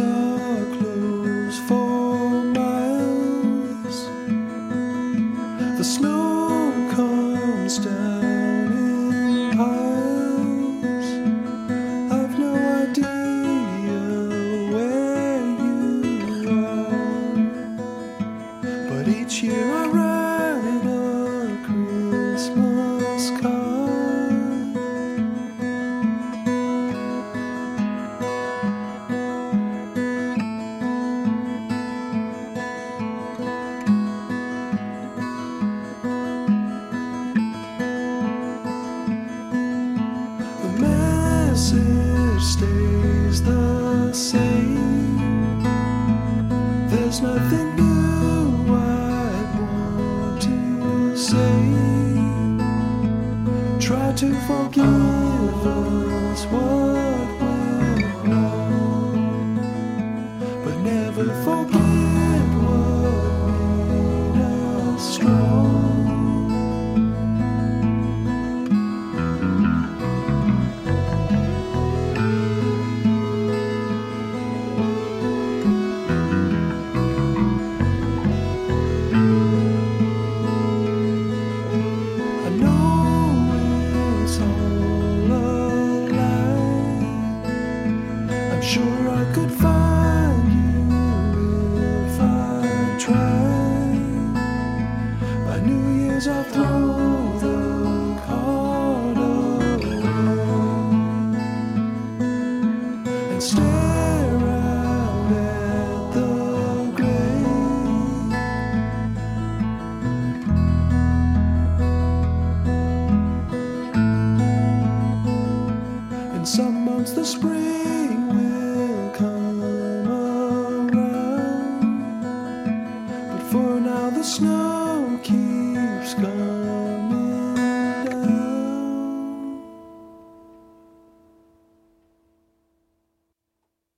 are closed for miles. The snow comes down in piles. I've no idea where you are, but each year I write a Christmas card. Message stays the same. There's nothing new I want to say. Try to forgive us what